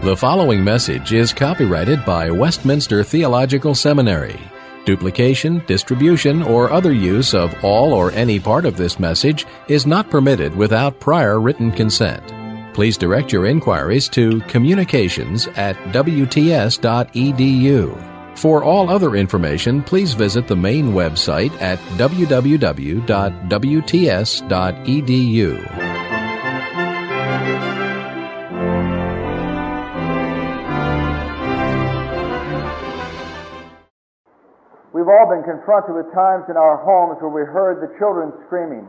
The following message is copyrighted by Westminster Theological Seminary. Duplication, distribution, or other use of all or any part of this message is not permitted without prior written consent. Please direct your inquiries to communications@wts.edu. For all other information, please visit the main website at www.wts.edu. We've all been confronted with times in our homes where we heard the children screaming.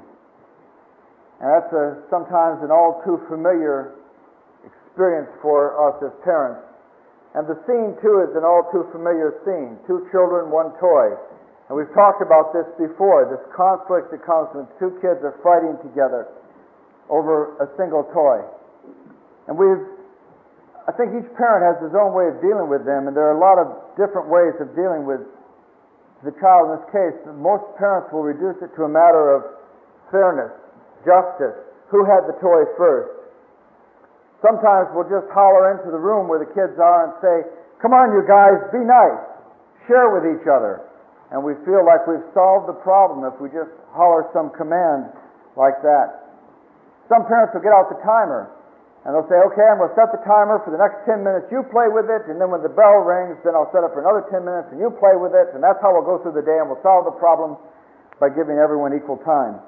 And that's sometimes an all too familiar experience for us as parents. And the scene, too, is an all too familiar scene. 2 children, 1 toy. And we've talked about this before, this conflict that comes when 2 kids are fighting together over a single toy. And I think each parent has his own way of dealing with them, and there are a lot of different ways of dealing with the child in this case. Most parents will reduce it to a matter of fairness, justice, who had the toy first. Sometimes we'll just holler into the room where the kids are and say, "Come on, you guys, be nice, share with each other." And we feel like we've solved the problem if we just holler some command like that. Some parents will get out the timer and they'll say, "Okay, I'm going to set the timer for the next 10 minutes. You play with it, and then when the bell rings, then I'll set it for another 10 minutes, and you play with it." And that's how we'll go through the day, and we'll solve the problem by giving everyone equal time.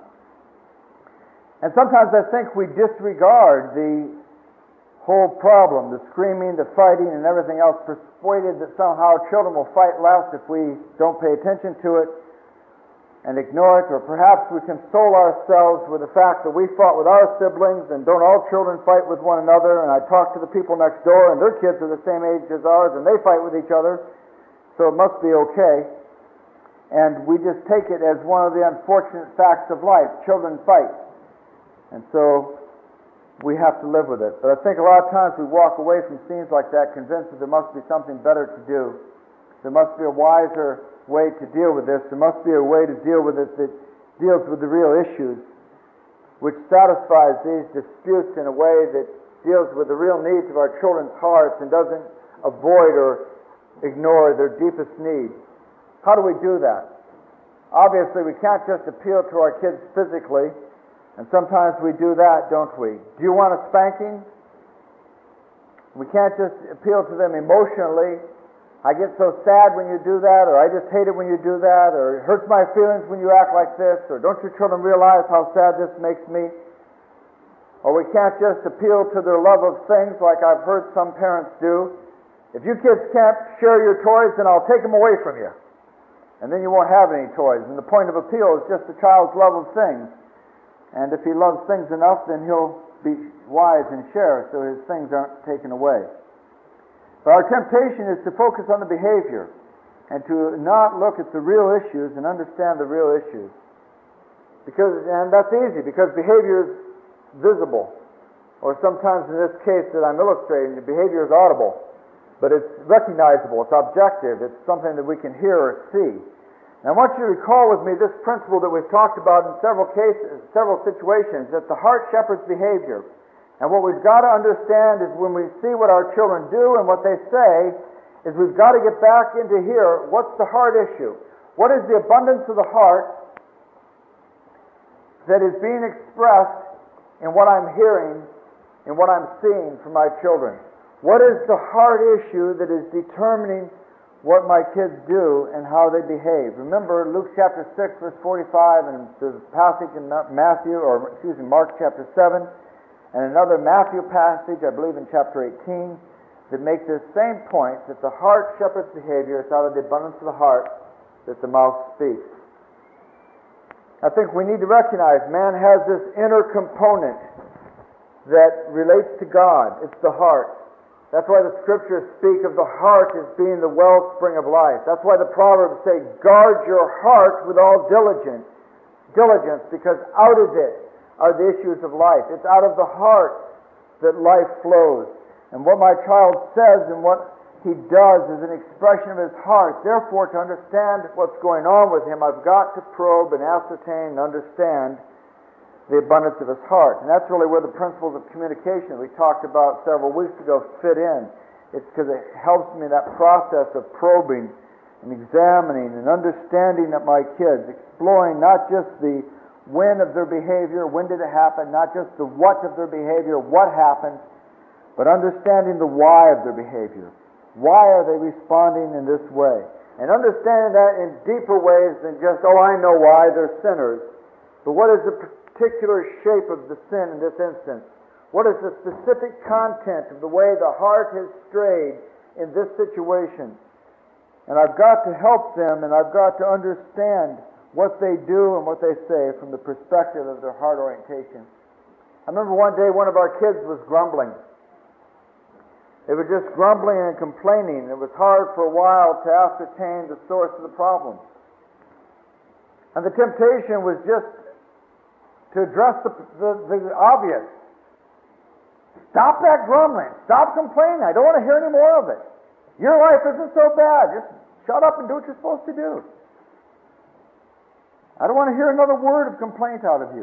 And sometimes I think we disregard the whole problem, the screaming, the fighting, and everything else, persuaded that somehow children will fight less if we don't pay attention to it and ignore it. Or perhaps we console ourselves with the fact that we fought with our siblings, and don't all children fight with one another? And I talk to the people next door, and their kids are the same age as ours, and they fight with each other, so it must be okay. And we just take it as one of the unfortunate facts of life. Children fight. And so we have to live with it. But I think a lot of times we walk away from scenes like that convinced that there must be something better to do. There must be a wiser way to deal with this. There must be a way to deal with it that deals with the real issues, which satisfies these disputes in a way that deals with the real needs of our children's hearts and doesn't avoid or ignore their deepest needs. How do we do that? Obviously, we can't just appeal to our kids physically, and sometimes we do that, don't we? Do you want a spanking? We can't just appeal to them emotionally. "I get so sad when you do that," or "I just hate it when you do that," or "it hurts my feelings when you act like this," or "don't your children realize how sad this makes me?" Or we can't just appeal to their love of things like I've heard some parents do. "If you kids can't share your toys, then I'll take them away from you. And then you won't have any toys." And the point of appeal is just the child's love of things. And if he loves things enough, then he'll be wise and share, so his things aren't taken away. But our temptation is to focus on the behavior and to not look at the real issues and understand the real issues. And that's easy, because behavior is visible. Or sometimes in this case that I'm illustrating, the behavior is audible. But it's recognizable, it's objective, it's something that we can hear or see. And I want you to recall with me this principle that we've talked about in several cases, several situations, that the heart shepherds behavior. And what we've got to understand is when we see what our children do and what they say, is we've got to get back into here, what's the heart issue? What is the abundance of the heart that is being expressed in what I'm hearing and what I'm seeing from my children? What is the heart issue that is determining what my kids do and how they behave? Remember Luke chapter 6, verse 45, and the passage in Mark chapter 7, and another Matthew passage, I believe in chapter 18, that make this same point, that the heart shepherds behavior. It's out of the abundance of the heart that the mouth speaks. I think we need to recognize man has this inner component that relates to God. It's the heart. That's why the scriptures speak of the heart as being the wellspring of life. That's why the Proverbs say, "Guard your heart with all diligence, because out of it are the issues of life." It's out of the heart that life flows. And what my child says and what he does is an expression of his heart. Therefore, to understand what's going on with him, I've got to probe and ascertain and understand the abundance of his heart. And that's really where the principles of communication we talked about several weeks ago fit in. It's because it helps me in that process of probing and examining and understanding of my kids, exploring not just the when of their behavior, when did it happen, not just the what of their behavior, what happened, but understanding the why of their behavior. Why are they responding in this way? And understanding that in deeper ways than just, oh, I know why, they're sinners. But what is the particular shape of the sin in this instance? What is the specific content of the way the heart has strayed in this situation? And I've got to help them, and I've got to understand what they do and what they say from the perspective of their heart orientation. I remember one day one of our kids was grumbling. They were just grumbling and complaining. It was hard for a while to ascertain the source of the problem. And the temptation was just to address the obvious. Stop that grumbling. Stop complaining. I don't want to hear any more of it. Your life isn't so bad. Just shut up and do what you're supposed to do. I don't want to hear another word of complaint out of you.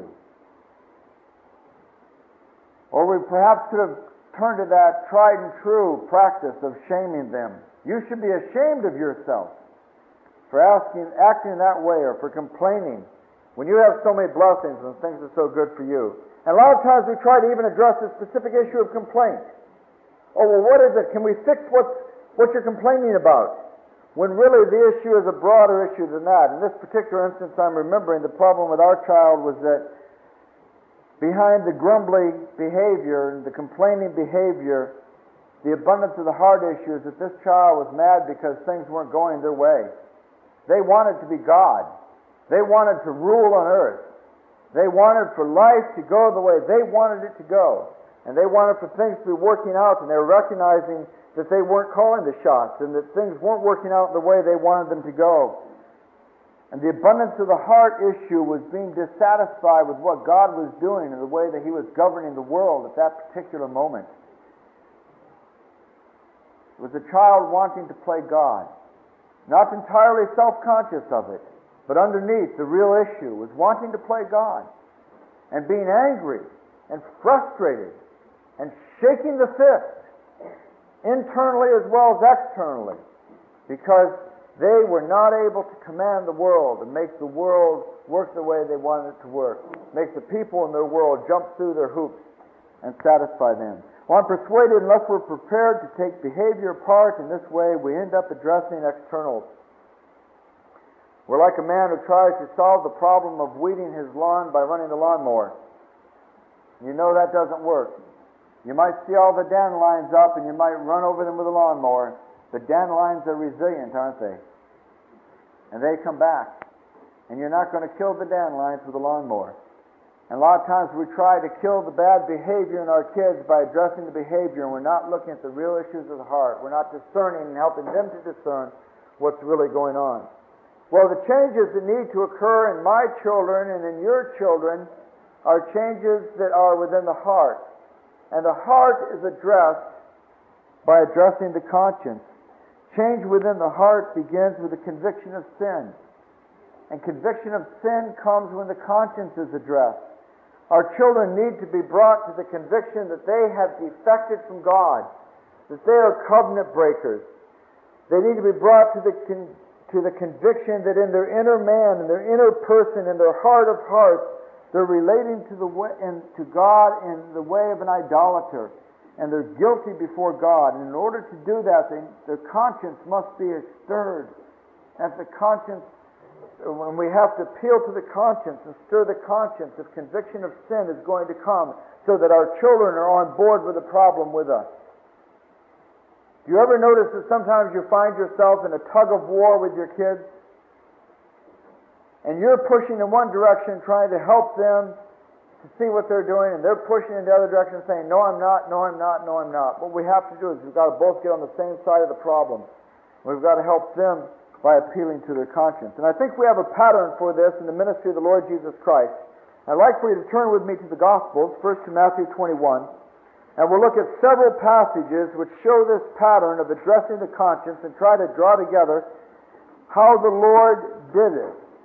Or we perhaps could have turned to that tried and true practice of shaming them. You should be ashamed of yourself for acting that way or for complaining when you have so many blessings and things are so good for you. And a lot of times we try to even address the specific issue of complaint. Oh, well, what is it? Can we fix what you're complaining about? When really the issue is a broader issue than that. In this particular instance, I'm remembering the problem with our child was that behind the grumbling behavior and the complaining behavior, the abundance of the heart issue is that this child was mad because things weren't going their way. They wanted to be God. They wanted to rule on earth. They wanted for life to go the way they wanted it to go. And they wanted for things to be working out, and they were recognizing that they weren't calling the shots and that things weren't working out the way they wanted them to go. And the abundance of the heart issue was being dissatisfied with what God was doing and the way that He was governing the world at that particular moment. It was a child wanting to play God, not entirely self-conscious of it, but underneath the real issue was wanting to play God and being angry and frustrated and shaking the fist internally as well as externally because they were not able to command the world and make the world work the way they wanted it to work, make the people in their world jump through their hoops and satisfy them. Well, I'm persuaded unless we're prepared to take behavior apart in this way, we end up addressing externals. We're like a man who tries to solve the problem of weeding his lawn by running the lawnmower. You know that doesn't work. You might see all the dandelions up and you might run over them with a lawnmower, but dandelions are resilient, aren't they? And they come back. And you're not going to kill the dandelions with a lawnmower. And a lot of times we try to kill the bad behavior in our kids by addressing the behavior, and we're not looking at the real issues of the heart. We're not discerning and helping them to discern what's really going on. Well, the changes that need to occur in my children and in your children are changes that are within the heart. And the heart is addressed by addressing the conscience. Change within the heart begins with the conviction of sin. And conviction of sin comes when the conscience is addressed. Our children need to be brought to the conviction that they have defected from God, that they are covenant breakers. They need to be brought to the conviction that in their inner man, in their inner person, in their heart of hearts, they're relating to God in the way of an idolater, and they're guilty before God. And in order to do that, their conscience must be stirred. And the conscience, when we have to appeal to the conscience and stir the conscience, if conviction of sin is going to come, so that our children are on board with the problem with us. Do you ever notice that sometimes you find yourself in a tug of war with your kids? And you're pushing in one direction, trying to help them to see what they're doing, and they're pushing in the other direction, saying, no, I'm not, no, I'm not, no, I'm not. What we have to do is we've got to both get on the same side of the problem. We've got to help them by appealing to their conscience. And I think we have a pattern for this in the ministry of the Lord Jesus Christ. I'd like for you to turn with me to the Gospels, first to Matthew 21, and we'll look at several passages which show this pattern of addressing the conscience and try to draw together how the Lord did it.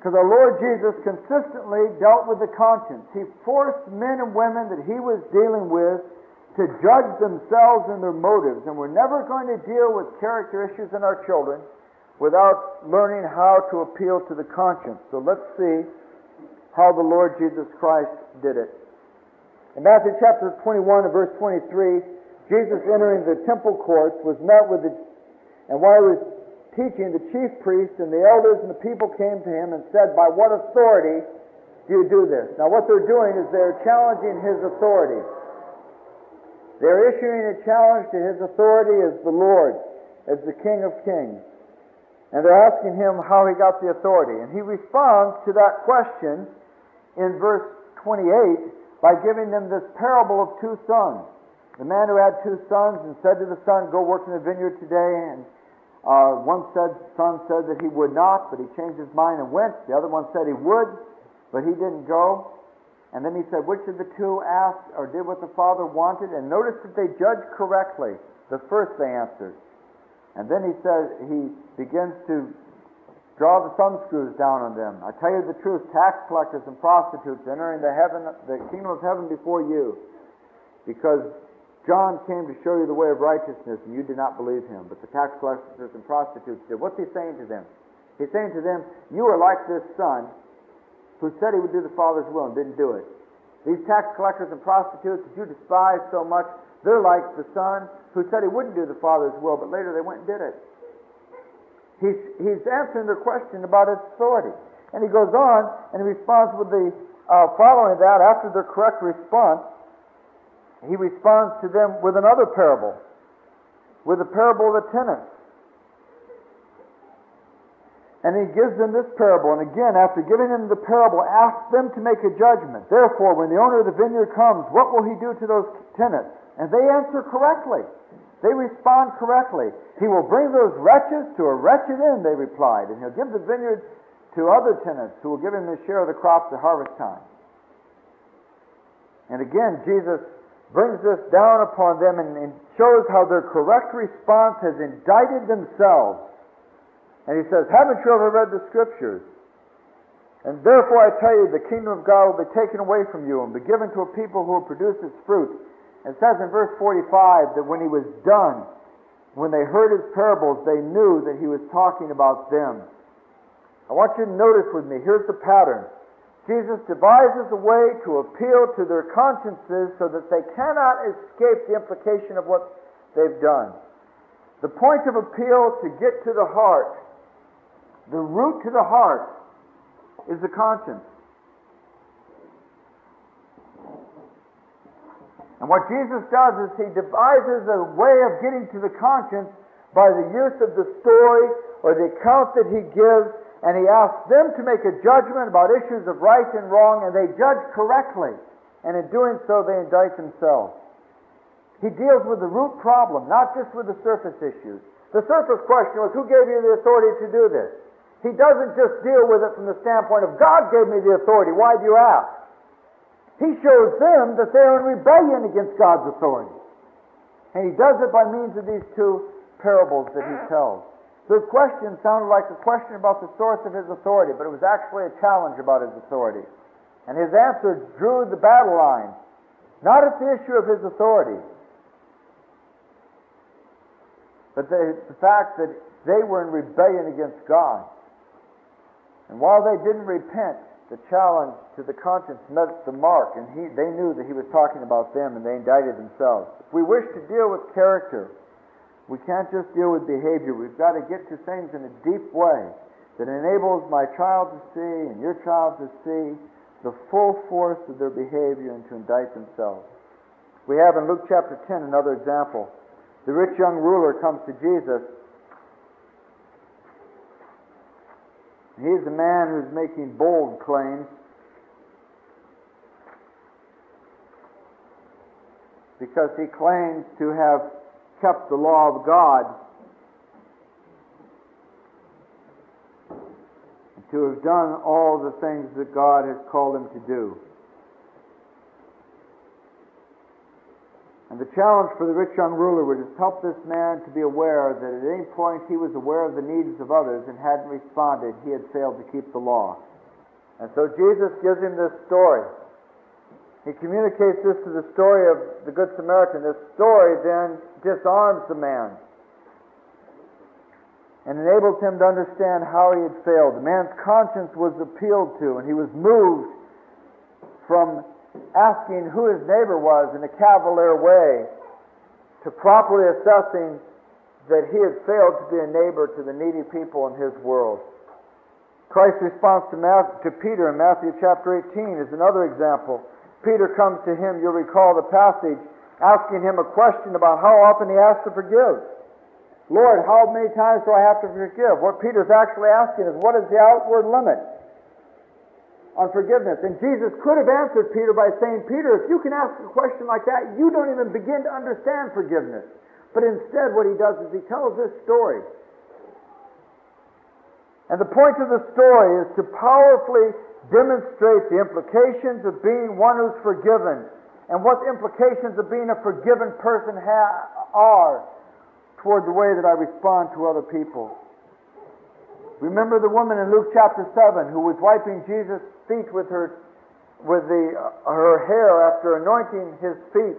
Because our Lord Jesus consistently dealt with the conscience. He forced men and women that He was dealing with to judge themselves and their motives. And we're never going to deal with character issues in our children without learning how to appeal to the conscience. So let's see how the Lord Jesus Christ did it. In Matthew chapter 21 and verse 23, Jesus entering the temple courts was met with and while He was teaching, the chief priests and the elders and the people came to Him and said, "By what authority do you do this?" Now what they're doing is they're challenging His authority. They're issuing a challenge to His authority as the Lord, as the King of Kings. And they're asking Him how He got the authority. And He responds to that question in verse 28 by giving them this parable of two sons. The man who had two sons and said to the son, "Go work in the vineyard today," and one son said that he would not, but he changed his mind and went. The other one said he would, but he didn't go. And then he said, which of the two asked or did what the father wanted? And notice that they judged correctly. The first they answered. And then he says, he begins to draw the thumbscrews down on them. "I tell you the truth, tax collectors and prostitutes entering the kingdom of heaven before you, because John came to show you the way of righteousness, and you did not believe him, but the tax collectors and prostitutes did." What's he saying to them? He's saying to them, you are like this son who said he would do the Father's will and didn't do it. These tax collectors and prostitutes that you despise so much, they're like the son who said he wouldn't do the Father's will, but later they went and did it. He's answering their question about His authority. And he goes on and he responds with the following that, after their correct response, He responds to them with another parable, with the parable of the tenants. And He gives them this parable, and again, after giving them the parable, asks them to make a judgment. "Therefore, when the owner of the vineyard comes, what will he do to those tenants?" And they answer correctly. They respond correctly. "He will bring those wretches to a wretched end," they replied, "and He'll give the vineyard to other tenants who will give him his share of the crops at harvest time." And again, Jesus brings this down upon them and shows how their correct response has indicted themselves. And He says, "Haven't you ever read the Scriptures? And therefore I tell you, the kingdom of God will be taken away from you and be given to a people who will produce its fruit." And it says in verse 45 that when He was done, when they heard His parables, they knew that He was talking about them. I want you to notice with me, here's the pattern. Jesus devises a way to appeal to their consciences so that they cannot escape the implication of what they've done. The point of appeal to get to the heart, the root to the heart, is the conscience. And what Jesus does is He devises a way of getting to the conscience by the use of the story or the account that He gives. And He asks them to make a judgment about issues of right and wrong, and they judge correctly. And in doing so, they indict themselves. He deals with the root problem, not just with the surface issues. The surface question was, who gave you the authority to do this? He doesn't just deal with it from the standpoint of, God gave me the authority, why do you ask? He shows them that they're in rebellion against God's authority. And He does it by means of these two parables that He tells. The question sounded like a question about the source of His authority, but it was actually a challenge about His authority. And His answer drew the battle line, not at the issue of His authority, but the fact that they were in rebellion against God. And while they didn't repent, the challenge to the conscience met the mark, and they knew that He was talking about them, and they indicted themselves. If we wish to deal with character, we can't just deal with behavior. We've got to get to things in a deep way that enables my child to see and your child to see the full force of their behavior and to indict themselves. We have in Luke chapter 10 another example. The rich young ruler comes to Jesus. He's a man who's making bold claims. Because he claims to have kept the law of God and to have done all the things that God has called him to do. And the challenge for the rich young ruler was to help this man to be aware that at any point he was aware of the needs of others and hadn't responded, he had failed to keep the law. And so Jesus gives him this story. He communicates this to the story of the Good Samaritan. This story then disarms the man and enables him to understand how he had failed. The man's conscience was appealed to, and he was moved from asking who his neighbor was in a cavalier way to properly assessing that he had failed to be a neighbor to the needy people in his world. Christ's response to Peter in Matthew chapter 18 is another example. Peter comes to him, you'll recall the passage, asking him a question about how often he has to forgive. Lord, how many times do I have to forgive? What Peter's actually asking is, what is the outward limit on forgiveness? And Jesus could have answered Peter by saying, Peter, if you can ask a question like that, you don't even begin to understand forgiveness. But instead what he does is he tells this story. And the point of the story is to powerfully demonstrate the implications of being one who's forgiven and what the implications of being a forgiven person are toward the way that I respond to other people. Remember the woman in Luke chapter 7 who was wiping Jesus' feet with her hair after anointing his feet,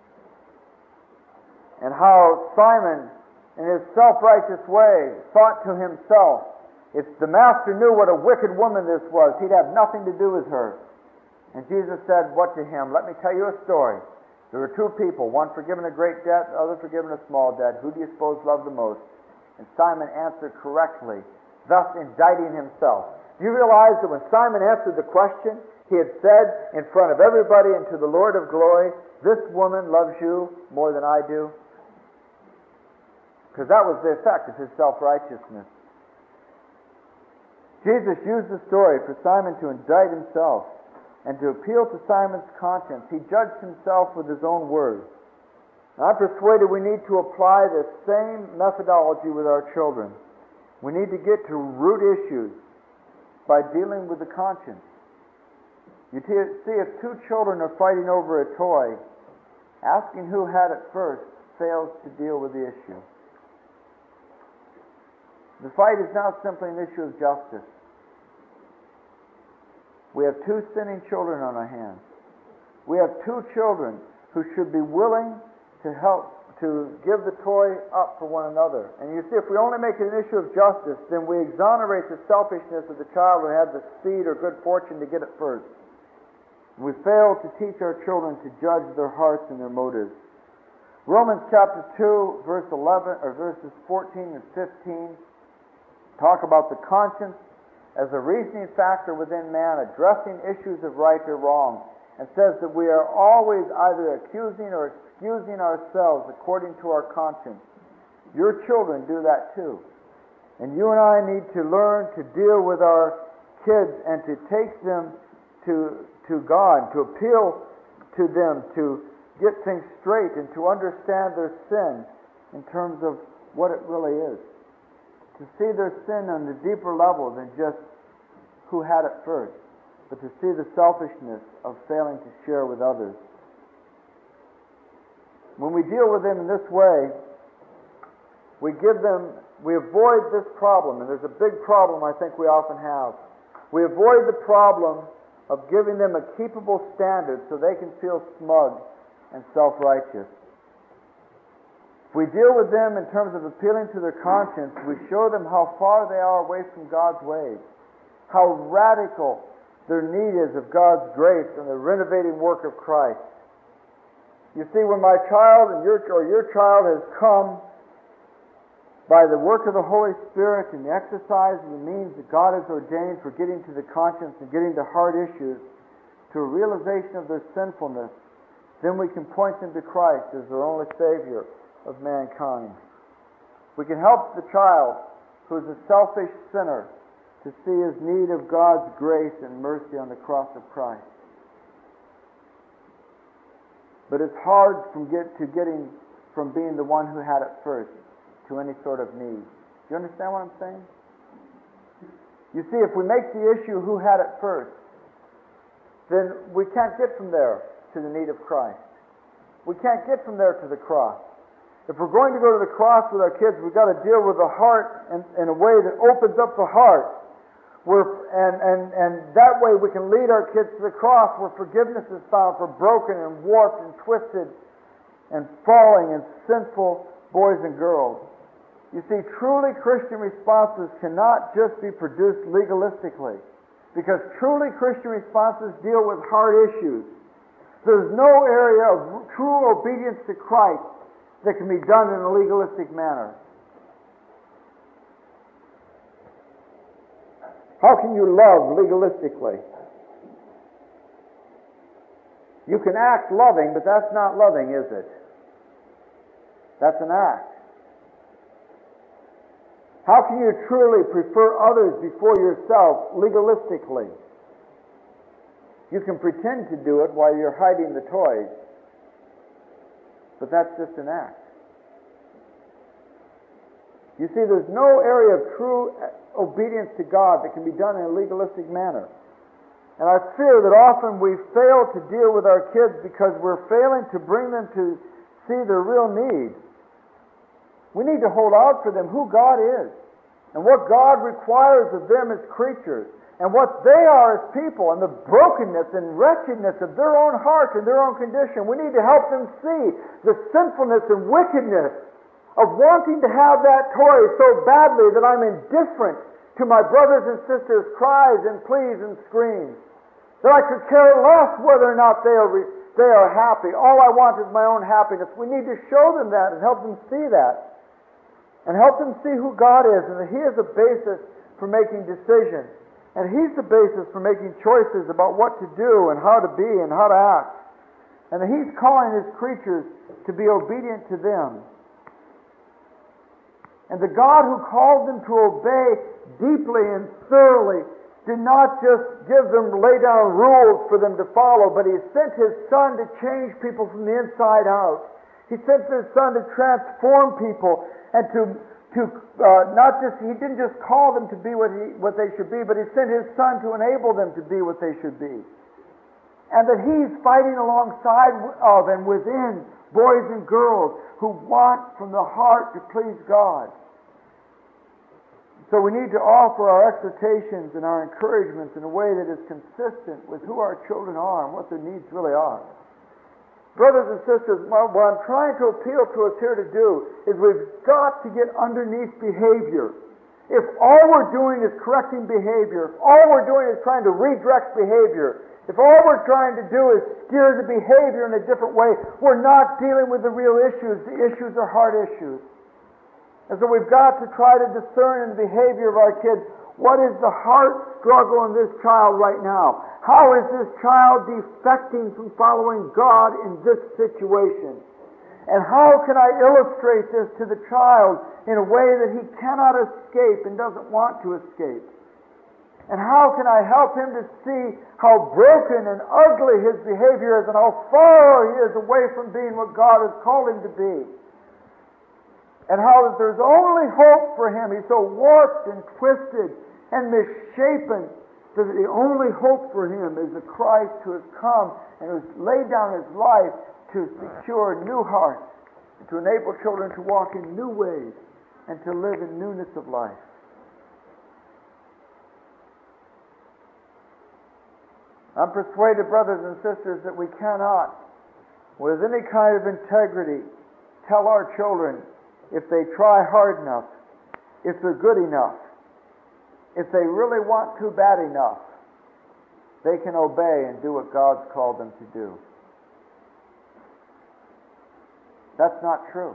and how Simon in his self-righteous way thought to himself, if the master knew what a wicked woman this was, he'd have nothing to do with her. And Jesus said, what to him? Let me tell you a story. There were two people, one forgiven a great debt, the other forgiven a small debt. Who do you suppose loved the most? And Simon answered correctly, thus indicting himself. Do you realize that when Simon answered the question, he had said in front of everybody and to the Lord of glory, this woman loves you more than I do? Because that was the effect of his self-righteousness. Jesus used the story for Simon to indict himself and to appeal to Simon's conscience. He judged himself with his own words. And I'm persuaded we need to apply this same methodology with our children. We need to get to root issues by dealing with the conscience. You see, if two children are fighting over a toy, asking who had it first fails to deal with the issue. The fight is not simply an issue of justice. We have two sinning children on our hands. We have two children who should be willing to help to give the toy up for one another. And you see, if we only make it an issue of justice, then we exonerate the selfishness of the child who had the speed or good fortune to get it first. We fail to teach our children to judge their hearts and their motives. Romans chapter 2, verse 11, or verses 14 and 15 talk about the conscience as a reasoning factor within man, addressing issues of right or wrong, and says that we are always either accusing or excusing ourselves according to our conscience. Your children do that too. And you and I need to learn to deal with our kids and to take them to God, to appeal to them, to get things straight and to understand their sin in terms of what it really is. To see their sin on a deeper level than just who had it first, but to see the selfishness of failing to share with others. When we deal with them in this way, we avoid this problem, and there's a big problem I think we often have. We avoid the problem of giving them a keepable standard so they can feel smug and self-righteous. If we deal with them in terms of appealing to their conscience, we show them how far they are away from God's ways, how radical their need is of God's grace and the renovating work of Christ. You see, when my child and your child has come by the work of the Holy Spirit and the exercise of the means that God has ordained for getting to the conscience and getting to hard issues, to a realization of their sinfulness, then we can point them to Christ as their only Savior of mankind. We can help the child who is a selfish sinner to see his need of God's grace and mercy on the cross of Christ. But it's hard getting from being the one who had it first to any sort of need. Do you understand what I'm saying? You see, if we make the issue who had it first, then we can't get from there to the need of Christ. We can't get from there to the cross. If we're going to go to the cross with our kids, we've got to deal with the heart in a way that opens up the heart. And that way we can lead our kids to the cross where forgiveness is found for broken and warped and twisted and falling and sinful boys and girls. You see, truly Christian responses cannot just be produced legalistically, because truly Christian responses deal with hard issues. There's no area of true obedience to Christ that can be done in a legalistic manner. How can you love legalistically? You can act loving, but that's not loving, is it? That's an act. How can you truly prefer others before yourself legalistically? You can pretend to do it while you're hiding the toys, but that's just an act. You see, there's no area of true obedience to God that can be done in a legalistic manner. And I fear that often we fail to deal with our kids because we're failing to bring them to see their real needs. We need to hold out for them who God is and what God requires of them as creatures and what they are as people and the brokenness and wretchedness of their own hearts and their own condition. We need to help them see the sinfulness and wickedness of wanting to have that toy so badly that I'm indifferent to my brothers and sisters' cries and pleas and screams, that I could care less whether or not they are happy. All I want is my own happiness. We need to show them that and help them see that, and help them see who God is, and that He is a basis for making decisions, and He's the basis for making choices about what to do and how to be and how to act, and that He's calling His creatures to be obedient to them. And the God who called them to obey deeply and thoroughly did not just lay down rules for them to follow, but He sent His Son to change people from the inside out. He sent His Son to transform people and He didn't just call them to be what they should be, but He sent His Son to enable them to be what they should be. And that He's fighting alongside of and within boys and girls who want from the heart to please God. So we need to offer our exhortations and our encouragements in a way that is consistent with who our children are and what their needs really are. Brothers and sisters, what I'm trying to appeal to us here to do is we've got to get underneath behavior. If all we're doing is correcting behavior, if all we're doing is trying to redirect behavior, if all we're trying to do is steer the behavior in a different way, we're not dealing with the real issues. The issues are hard issues. And so we've got to try to discern in the behavior of our kids, what is the heart struggle in this child right now? How is this child defecting from following God in this situation? And how can I illustrate this to the child in a way that he cannot escape and doesn't want to escape? And how can I help him to see how broken and ugly his behavior is and how far he is away from being what God has called him to be? And how that there's only hope for him. He's so warped and twisted and misshapen that the only hope for him is the Christ who has come and who has laid down his life to secure new hearts, to enable children to walk in new ways and to live in newness of life. I'm persuaded, brothers and sisters, that we cannot, with any kind of integrity, tell our children if they try hard enough, if they're good enough, if they really want to bad enough, they can obey and do what God's called them to do. That's not true.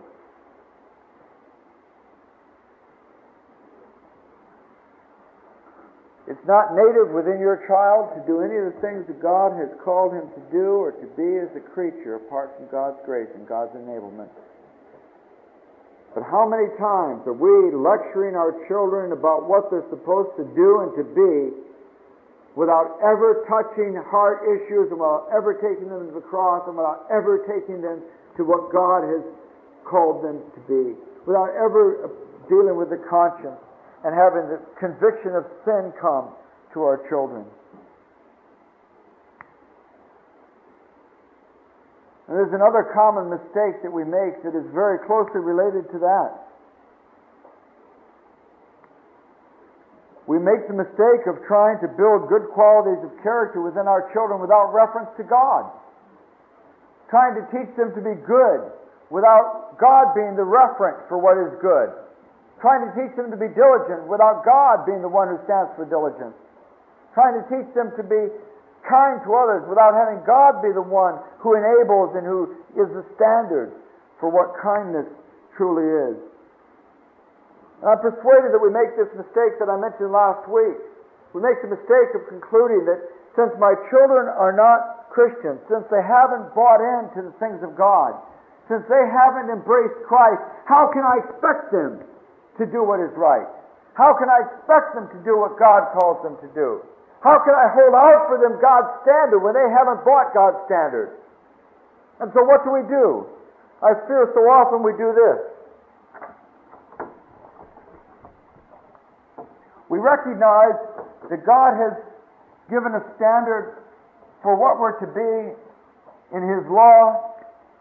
It's not native within your child to do any of the things that God has called him to do or to be as a creature apart from God's grace and God's enablement. But how many times are we lecturing our children about what they're supposed to do and to be without ever touching heart issues and without ever taking them to the cross and without ever taking them to what God has called them to be, without ever dealing with the conscience and having the conviction of sin come to our children. And there's another common mistake that we make that is very closely related to that. We make the mistake of trying to build good qualities of character within our children without reference to God. Trying to teach them to be good without God being the reference for what is good. Trying to teach them to be diligent without God being the one who stands for diligence. Trying to teach them to be kind to others without having God be the one who enables and who is the standard for what kindness truly is. And I'm persuaded that we make this mistake that I mentioned last week. We make the mistake of concluding that since my children are not Christians, since they haven't bought into the things of God, since they haven't embraced Christ, how can I expect them to do what is right? How can I expect them to do what God calls them to do? How can I hold out for them God's standard when they haven't bought God's standard? And so what do? I fear so often we do this. We recognize that God has given a standard for what we're to be in His law,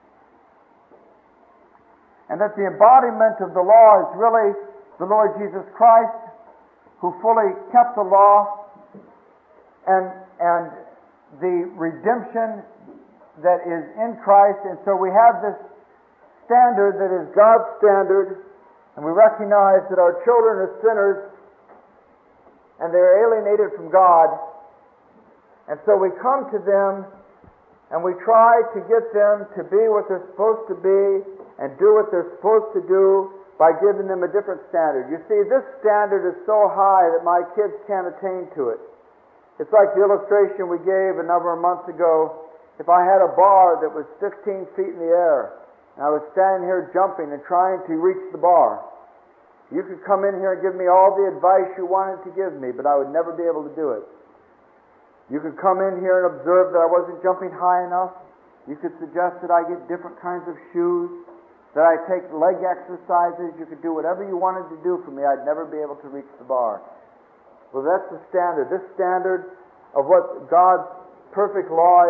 and that the embodiment of the law is really the Lord Jesus Christ, who fully kept the law, and the redemption that is in Christ. And so we have this standard that is God's standard, and we recognize that our children are sinners and they're alienated from God. And so we come to them and we try to get them to be what they're supposed to be and do what they're supposed to do by giving them a different standard. You see, this standard is so high that my kids can't attain to it. It's like the illustration we gave a number of months ago. If I had a bar that was 15 feet in the air and I was standing here jumping and trying to reach the bar, you could come in here and give me all the advice you wanted to give me, but I would never be able to do it. You could come in here and observe that I wasn't jumping high enough. You could suggest that I get different kinds of shoes, that I take leg exercises. You could do whatever you wanted to do for me. I'd never be able to reach the bar. Well, that's the standard. This standard of what God's perfect law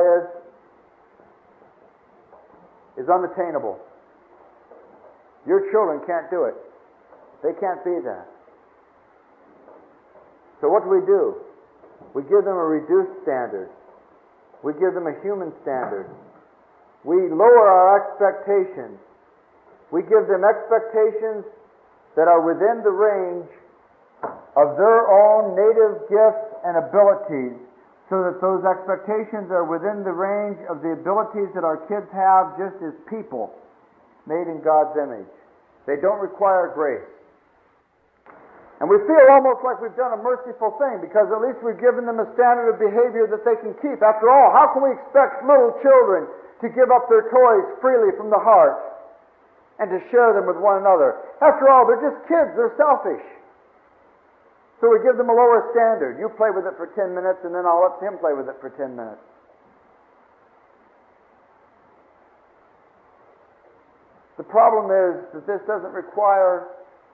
is unattainable. Your children can't do it. They can't be that. So what do? We give them a reduced standard. We give them a human standard. We lower our expectations. We give them expectations that are within the range of their own native gifts and abilities, so that those expectations are within the range of the abilities that our kids have just as people made in God's image. They don't require grace. And we feel almost like we've done a merciful thing because at least we've given them a standard of behavior that they can keep. After all, how can we expect little children to give up their toys freely from the heart and to share them with one another? After all, they're just kids. They're selfish. So we give them a lower standard. You play with it for 10 minutes and then I'll let him play with it for 10 minutes. The problem is that this doesn't require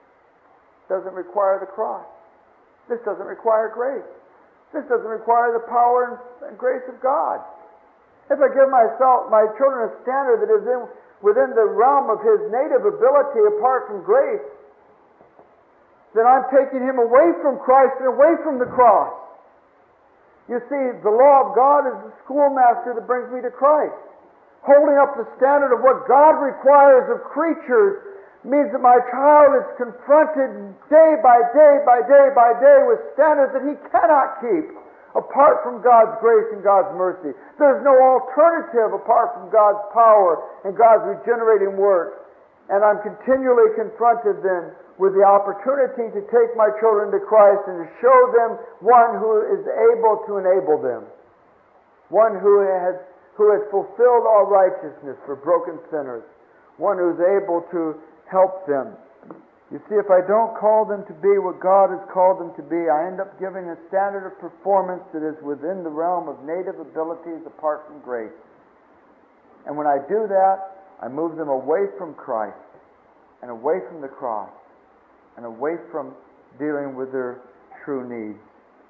the cross. This doesn't require grace. This doesn't require the power and grace of God. If I give my children a standard that is within the realm of His native ability apart from grace, then I'm taking him away from Christ and away from the cross. You see, the law of God is the schoolmaster that brings me to Christ. Holding up the standard of what God requires of creatures means that my child is confronted day by day by day by day with standards that he cannot keep apart from God's grace and God's mercy. There's no alternative apart from God's power and God's regenerating work. And I'm continually confronted then with the opportunity to take my children to Christ and to show them one who is able to enable them. One who has fulfilled all righteousness for broken sinners. One who is able to help them. You see, if I don't call them to be what God has called them to be, I end up giving a standard of performance that is within the realm of native abilities apart from grace. And when I do that, I move them away from Christ and away from the cross and away from dealing with their true needs.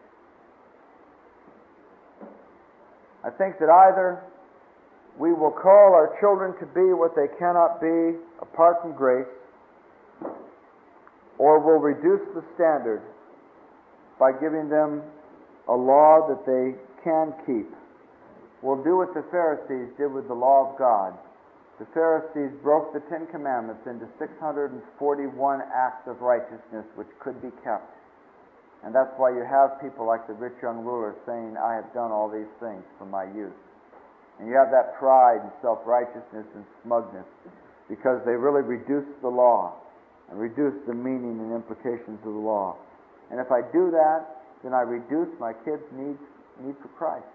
I think that either we will call our children to be what they cannot be apart from grace, or we'll reduce the standard by giving them a law that they can keep. We'll do what the Pharisees did with the law of God. The Pharisees broke the 10 Commandments into 641 acts of righteousness which could be kept. And that's why you have people like the rich young ruler saying, I have done all these things from my youth. And you have that pride and self-righteousness and smugness because they really reduced the law and reduced the meaning and implications of the law. And if I do that, then I reduce my kids' need for Christ.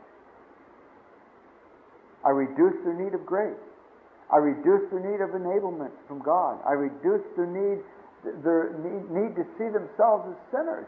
I reduce their need of grace. I reduce their need of enablement from God. I reduce their need to see themselves as sinners.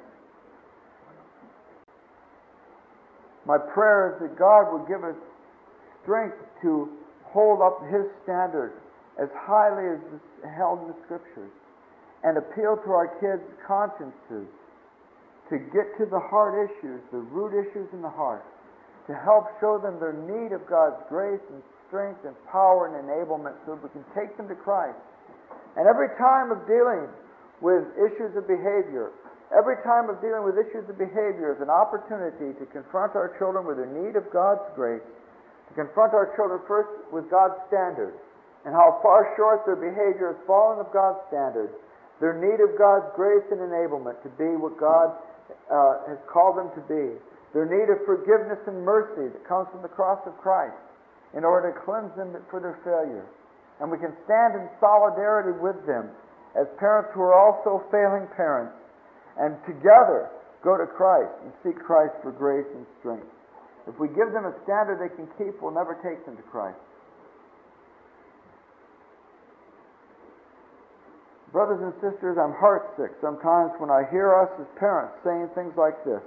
My prayer is that God would give us strength to hold up His standard as highly as is held in the Scriptures and appeal to our kids' consciences to get to the heart issues, the root issues in the heart, to help show them their need of God's grace and strength and power and enablement so that we can take them to Christ. And every time of dealing with issues of behavior, is an opportunity to confront our children with their need of God's grace, to confront our children first with God's standard and how far short their behavior has fallen of God's standard, their need of God's grace and enablement to be what God has called them to be, their need of forgiveness and mercy that comes from the cross of Christ in order to cleanse them for their failure. And we can stand in solidarity with them as parents who are also failing parents and together go to Christ and seek Christ for grace and strength. If we give them a standard they can keep, we'll never take them to Christ. Brothers and sisters, I'm heartsick sometimes when I hear us as parents saying things like this.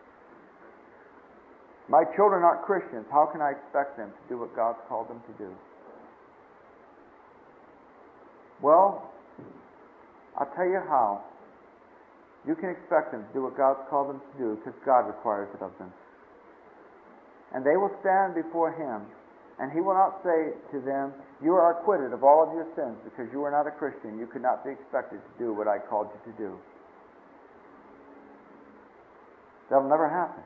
My children aren't Christians. How can I expect them to do what God's called them to do? Well, I'll tell you how. You can expect them to do what God's called them to do because God requires it of them. And they will stand before Him, and He will not say to them, you are acquitted of all of your sins because you are not a Christian. You could not be expected to do what I called you to do. That'll never happen.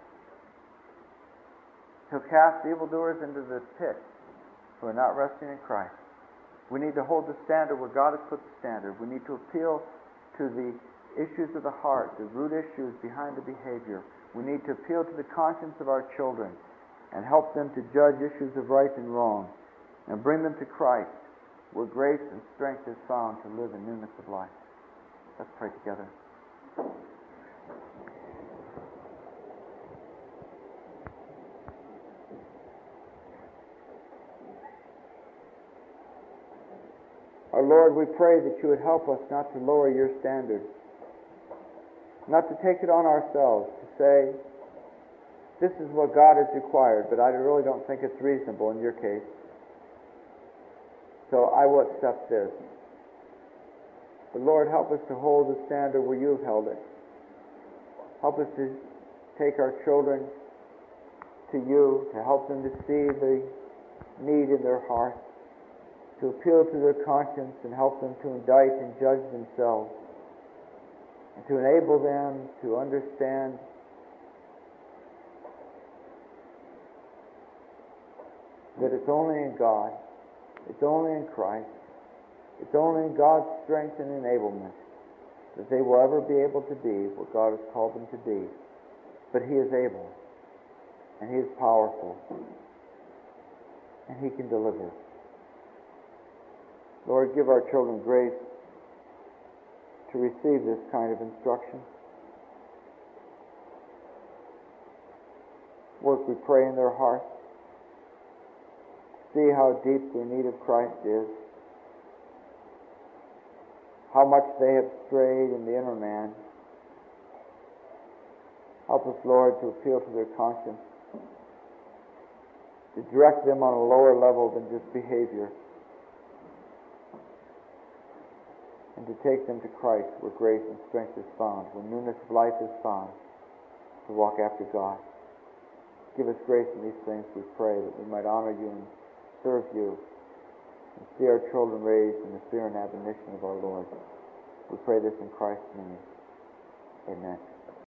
He'll cast evildoers into the pit who are not resting in Christ. We need to hold the standard where God has put the standard. We need to appeal to the issues of the heart, the root issues behind the behavior. We need to appeal to the conscience of our children and help them to judge issues of right and wrong and bring them to Christ where grace and strength is found to live in newness of life. Let's pray together. Our Lord, we pray that you would help us not to lower your standard, not to take it on ourselves, to say, this is what God has required, but I really don't think it's reasonable in your case, so I will accept this. But Lord, help us to hold the standard where you've held it. Help us to take our children to you, to help them to see the need in their heart, to appeal to their conscience and help them to indict and judge themselves, and to enable them to understand that it's only in God, it's only in Christ, it's only in God's strength and enablement that they will ever be able to be what God has called them to be. But He is able, and He is powerful, and He can deliver. Lord, give our children grace to receive this kind of instruction. Work, we pray, in their hearts. See how deep their need of Christ is. How much they have strayed in the inner man. Help us, Lord, to appeal to their conscience, to direct them on a lower level than just behavior, and to take them to Christ where grace and strength is found, where newness of life is found, to walk after God. Give us grace in these things, we pray, that we might honor you and serve you and see our children raised in the fear and admonition of our Lord. We pray this in Christ's name. Amen.